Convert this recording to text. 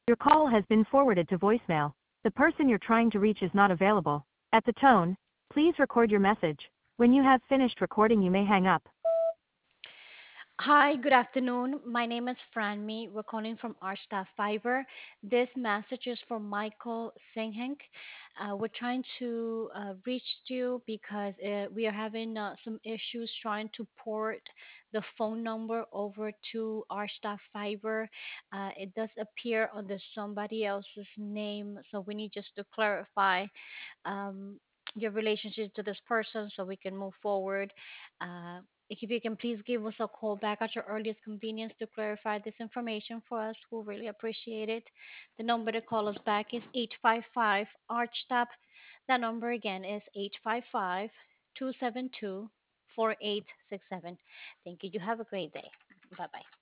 Your call has been forwarded to voicemail. The person you're trying to reach is not available. At the tone, please record your message. When you have finished recording, you may hang up. Hi, good afternoon. My name is Franmi. We're calling from our staff Fiverr. This message is for Michael Singhank. We're trying to reach you because we are having some issues trying to port the phone number over to our staff Fiverr. It does appear under somebody else's name, so we need just to clarify um, your relationship to this person so we can move forward. Uh, if you can please give us a call back at your earliest convenience to clarify this information for us, we'll really appreciate it. The number to call us back is 855 ARCHTAP. That number again is 855 272 4867. Thank you. You have a great day. Bye bye.